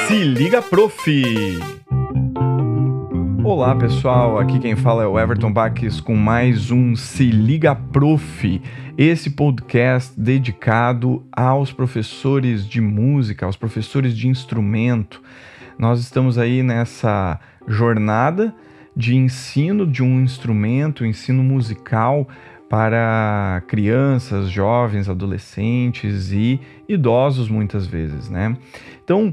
Se liga, prof! Olá pessoal, aqui quem fala é o Everton Baques com mais um Se Liga Prof, esse podcast dedicado aos professores de música, aos professores de instrumento. Nós estamos aí nessa jornada de ensino de um instrumento, ensino musical para crianças, jovens, adolescentes e idosos muitas vezes, né? Então,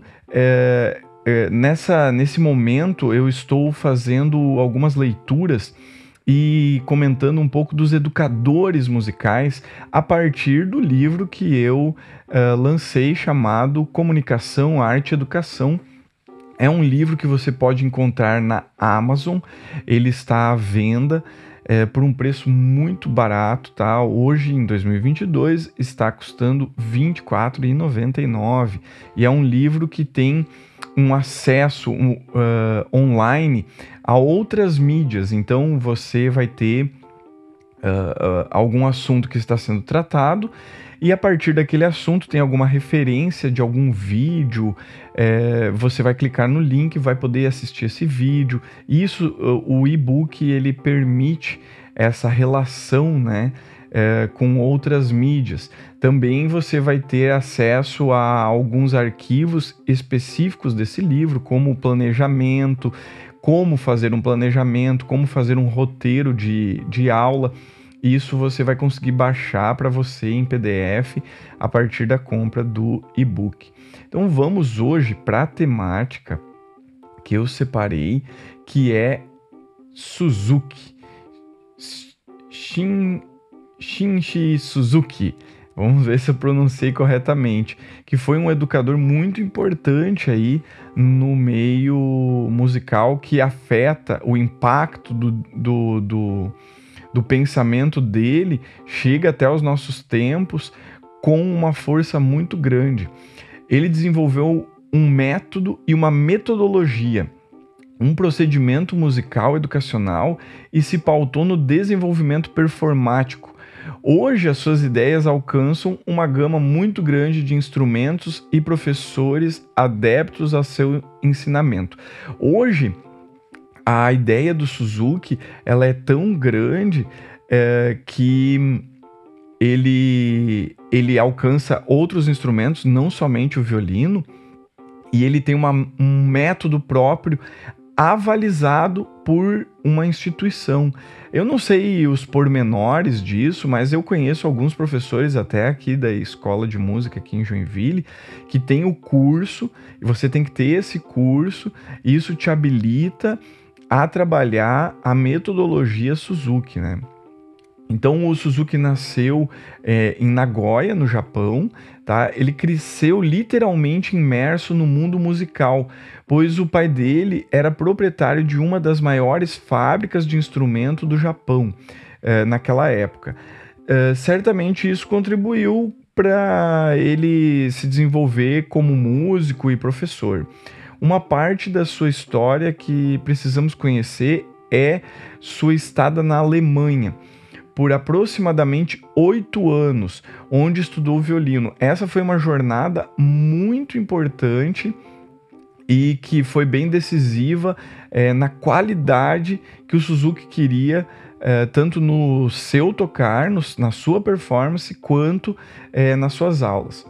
nesse momento eu estou fazendo algumas leituras e comentando um pouco dos educadores musicais a partir do livro que eu lancei chamado Comunicação, Arte e Educação. É um livro que você pode encontrar na Amazon, ele está à venda por um preço muito barato, tá? Hoje, em 2022, está custando R$ 24,99 e é um livro que tem um acesso online a outras mídias, então você vai ter algum assunto que está sendo tratado e a partir daquele assunto tem alguma referência de algum vídeo, você vai clicar no link e vai poder assistir esse vídeo. Isso, o e-book, ele permite essa relação, né, com outras mídias. Também você vai ter acesso a alguns arquivos específicos desse livro, como o planejamento, como fazer um planejamento, como fazer um roteiro de aula. Isso você vai conseguir baixar para você em PDF a partir da compra do e-book. Então vamos hoje para a temática que eu separei, que é Suzuki. Shinji Suzuki. Vamos ver se eu pronunciei corretamente. Que foi um educador muito importante aí no meio musical, que afeta o impacto do pensamento dele, chega até os nossos tempos com uma força muito grande. Ele desenvolveu um método e uma metodologia, um procedimento musical educacional e se pautou no desenvolvimento performático. Hoje, as suas ideias alcançam uma gama muito grande de instrumentos e professores adeptos a seu ensinamento. Hoje, a ideia do Suzuki, ela é tão grande que ele alcança outros instrumentos, não somente o violino, e ele tem um método próprio avalizado por uma instituição. Eu não sei os pormenores disso, mas eu conheço alguns professores até aqui da escola de música aqui em Joinville, que tem o curso, e você tem que ter esse curso, e isso te habilita a trabalhar a metodologia Suzuki, né? Então o Suzuki nasceu em Nagoya, no Japão, tá? Ele cresceu literalmente imerso no mundo musical, pois o pai dele era proprietário de uma das maiores fábricas de instrumento do Japão naquela época. Certamente isso contribuiu para ele se desenvolver como músico e professor. Uma parte da sua história que precisamos conhecer é sua estada na Alemanha, por aproximadamente 8 anos, onde estudou violino. Essa foi uma jornada muito importante e que foi bem decisiva na qualidade que o Suzuki queria, tanto no seu tocar, na sua performance, quanto nas suas aulas.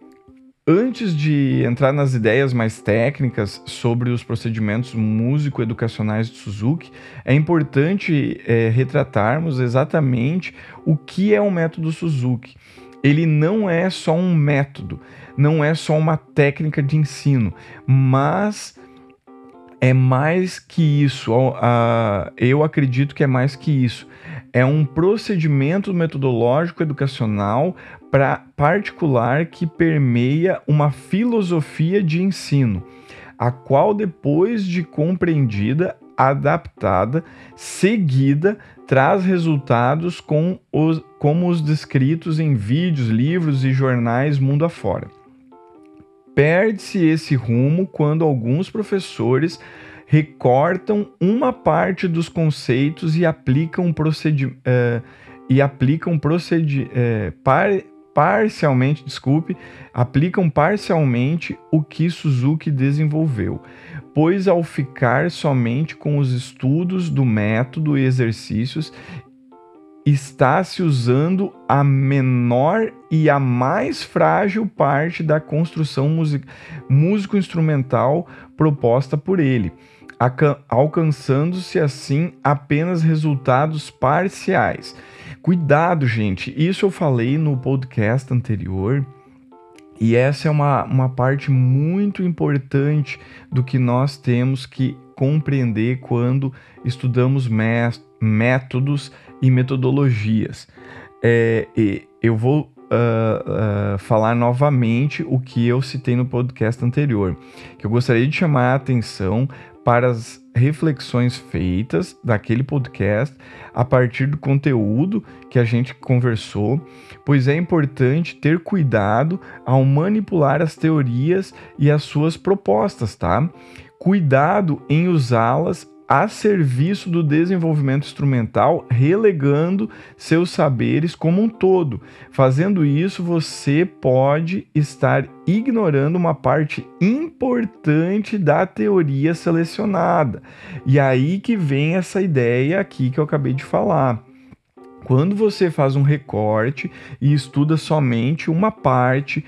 Antes de entrar nas ideias mais técnicas sobre os procedimentos músico-educacionais de Suzuki, é importante retratarmos exatamente o que é o método Suzuki. Ele não é só um método, não é só uma técnica de ensino, mas é mais que isso. Eu acredito que é mais que isso. É um procedimento metodológico educacional particular que permeia uma filosofia de ensino, a qual, depois de compreendida, adaptada, seguida, traz resultados como os descritos em vídeos, livros e jornais mundo afora. Perde-se esse rumo quando alguns professores recortam uma parte dos conceitos e aplicam aplicam parcialmente o que Suzuki desenvolveu, pois ao ficar somente com os estudos do método e exercícios, está se usando a menor e a mais frágil parte da construção músico-instrumental proposta por ele, alcançando-se assim apenas resultados parciais. Cuidado, gente, isso eu falei no podcast anterior, e essa é uma parte muito importante do que nós temos que compreender quando estudamos métodos e metodologias. Eu vou falar novamente o que eu citei no podcast anterior, que eu gostaria de chamar a atenção para as reflexões feitas daquele podcast a partir do conteúdo que a gente conversou, pois é importante ter cuidado ao manipular as teorias e as suas propostas, tá? Cuidado em usá-las a serviço do desenvolvimento instrumental, relegando seus saberes como um todo. Fazendo isso, você pode estar ignorando uma parte importante da teoria selecionada. E aí que vem essa ideia aqui que eu acabei de falar. Quando você faz um recorte e estuda somente uma parte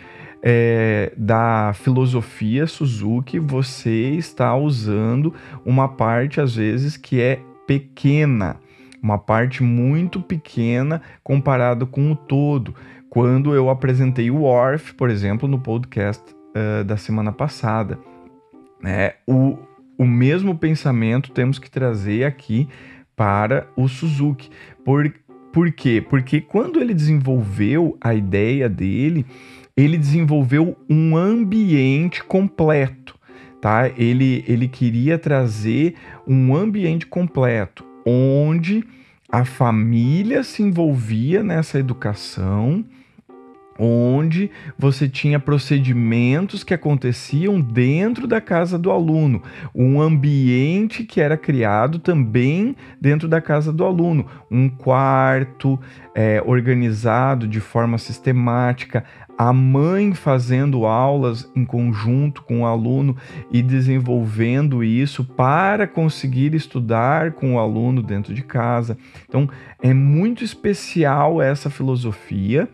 da filosofia Suzuki, você está usando uma parte, às vezes, que é pequena, uma parte muito pequena comparado com o todo. Quando eu apresentei o Orff, por exemplo, no podcast da semana passada, né? O mesmo pensamento temos que trazer aqui para o Suzuki. Por quê? Porque quando ele desenvolveu a ideia dele, ele desenvolveu um ambiente completo, tá? Ele queria trazer um ambiente completo, onde a família se envolvia nessa educação, onde você tinha procedimentos que aconteciam dentro da casa do aluno, um ambiente que era criado também dentro da casa do aluno, um quarto organizado de forma sistemática, a mãe fazendo aulas em conjunto com o aluno e desenvolvendo isso para conseguir estudar com o aluno dentro de casa. Então, é muito especial essa filosofia.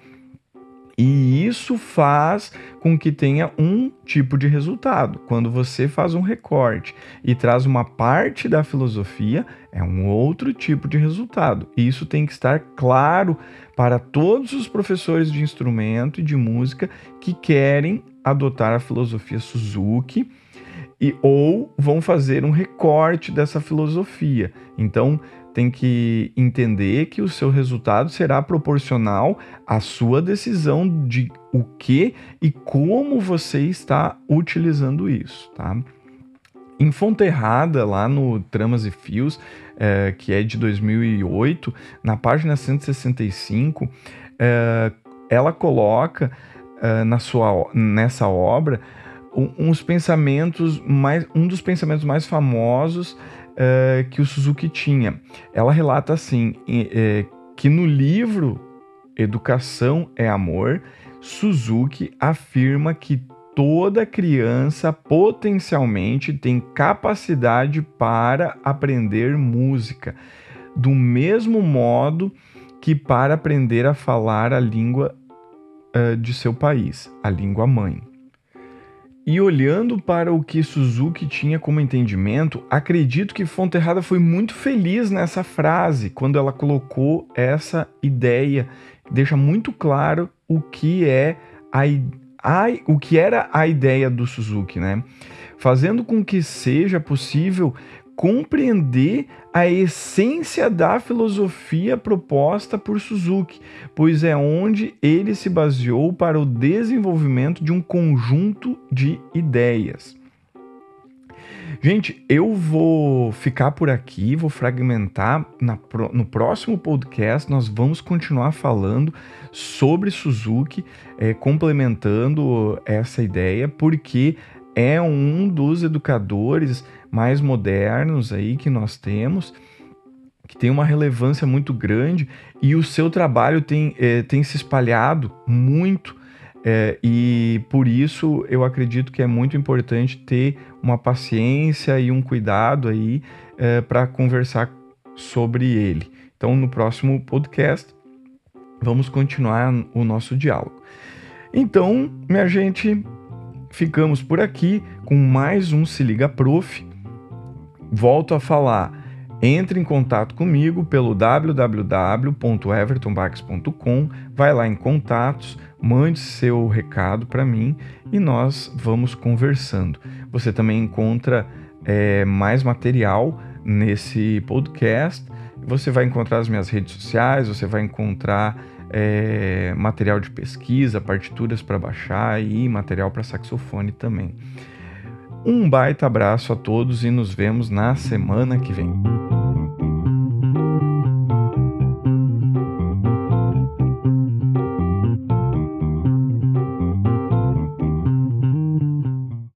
E isso faz com que tenha um tipo de resultado. Quando você faz um recorte e traz uma parte da filosofia, é um outro tipo de resultado. E isso tem que estar claro para todos os professores de instrumento e de música que querem adotar a filosofia Suzuki ou vão fazer um recorte dessa filosofia. Então, tem que entender que o seu resultado será proporcional à sua decisão de o que e como você está utilizando isso, tá? Em Fonterrada, lá no Tramas e Fios, que é de 2008, na página 165, ela coloca nessa obra um dos pensamentos mais famosos que o Suzuki tinha. Ela relata assim, que no livro Educação é Amor, Suzuki afirma que toda criança potencialmente tem capacidade para aprender música, do mesmo modo que para aprender a falar a língua de seu país, a língua mãe. E olhando para o que Suzuki tinha como entendimento, acredito que Fonterrada foi muito feliz nessa frase, quando ela colocou essa ideia, deixa muito claro o que era a ideia do Suzuki, né? Fazendo com que seja possível compreender a essência da filosofia proposta por Suzuki, pois é onde ele se baseou para o desenvolvimento de um conjunto de ideias. Gente, eu vou ficar por aqui, vou fragmentar. No próximo podcast nós vamos continuar falando sobre Suzuki, complementando essa ideia, porque é um dos educadores mais modernos aí que nós temos, que tem uma relevância muito grande e o seu trabalho tem se espalhado muito, e por isso eu acredito que é muito importante ter uma paciência e um cuidado aí para conversar sobre ele. Então, no próximo podcast, vamos continuar o nosso diálogo. Então, minha gente, ficamos por aqui com mais um Se Liga Prof. Volto a falar, entre em contato comigo pelo www.evertonbax.com, vai lá em contatos, mande seu recado para mim e nós vamos conversando. Você também encontra mais material nesse podcast, você vai encontrar as minhas redes sociais, você vai encontrar material de pesquisa, partituras para baixar e material para saxofone também. Um baita abraço a todos e nos vemos na semana que vem.